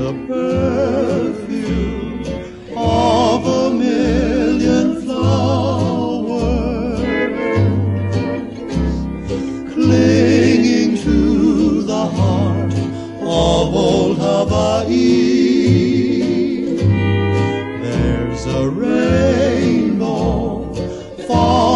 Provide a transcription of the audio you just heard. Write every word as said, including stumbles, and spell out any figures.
a perfume of a million flowers clinging to the heart of old Hawaii. There's a rainbow far